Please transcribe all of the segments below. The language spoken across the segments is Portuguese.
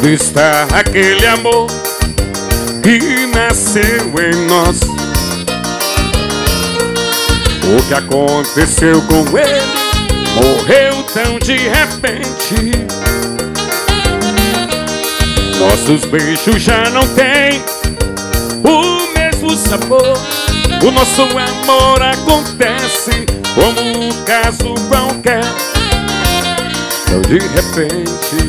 Onde está aquele amor que nasceu em nós? O que aconteceu com ele? Morreu tão de repente. Nossos beijos já não têm o mesmo sabor. O nosso amor acontece como um caso qualquer. Tão de repente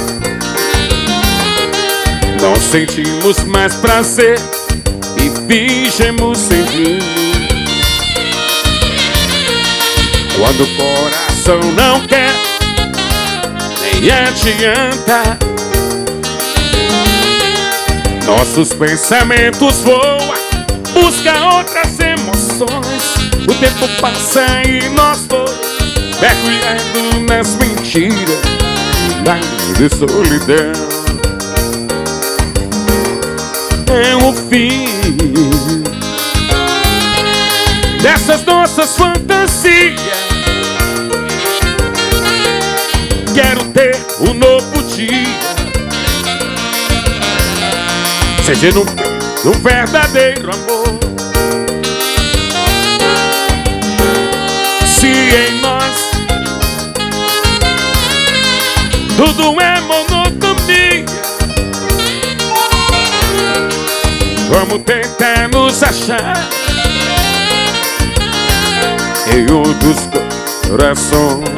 não sentimos mais prazer e fingimos sentir. Quando o coração não quer, nem adianta. Nossos pensamentos voam, busca outras emoções. O tempo passa e nós dois mergulhando nas mentiras, lá de solidão. É o fim dessas nossas fantasias. Quero ter um novo dia, seja num verdadeiro amor. Se em nós tudo é monotonia, vamos tentar nos achar em outros corações.